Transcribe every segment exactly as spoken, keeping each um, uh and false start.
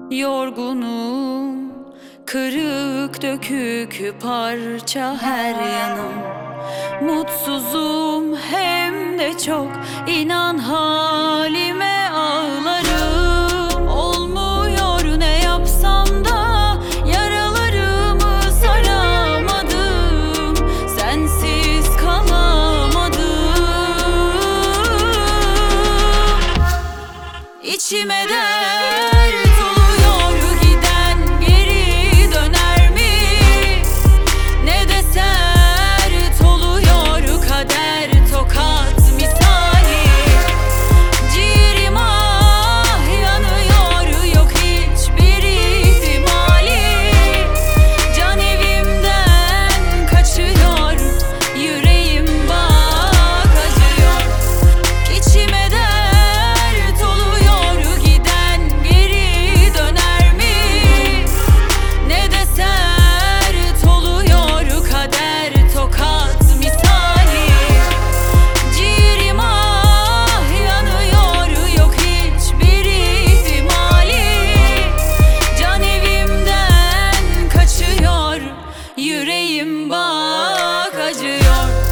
Yorgunum, kırık dökük parça her yanım. Mutsuzum hem de çok, inan halime ağlarım. Olmuyor ne yapsam da, yaralarımı saramadım. Sensiz kalamadım. İçime dert oluyor, giden geri döner mi? Ne de sert oluyor kader, tokat misali. Ciğerim ah yanıyor, yok hiçbir ihtimali. Can evimden kaçıyor, yüreğim bak acıyor. İçime dert oluyor, giden geri döner mi? Ne de sert oluyor kader, tokat misali. Ciğerim ah yanıyor, yok hiçbir ihtimali. Can evimden kaçıyor, yüreğim bak acıyor.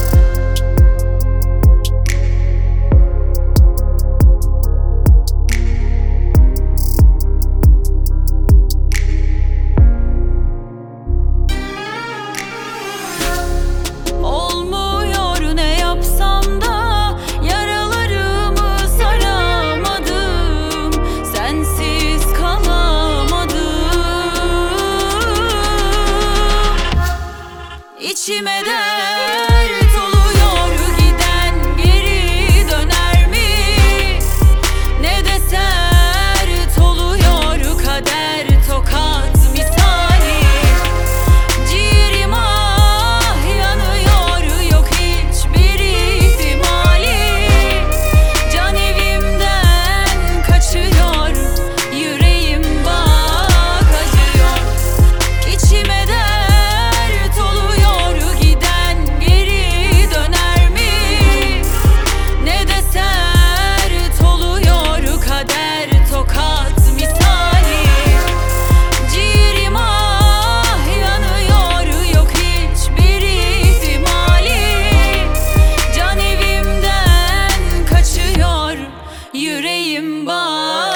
Olmuyor ne yapsam da, yaralarımı saramadım. Sensiz kalamadım. İçime dert oluyor, giden geri döner mi? Ne de sert oluyor kader, tokat misali. Ciğerim ah yanıyor, yok hiçbir ihtimali. Can evimden kaçıyor, yüreğim bak acıyor. İçime dert oluyor, giden geri döner mi? Ne de sert oluyor kader, tokat misali. Ciğerim ah yanıyor, yok hiçbir ihtimali. Can evimden kaçıyor, yüreğim bak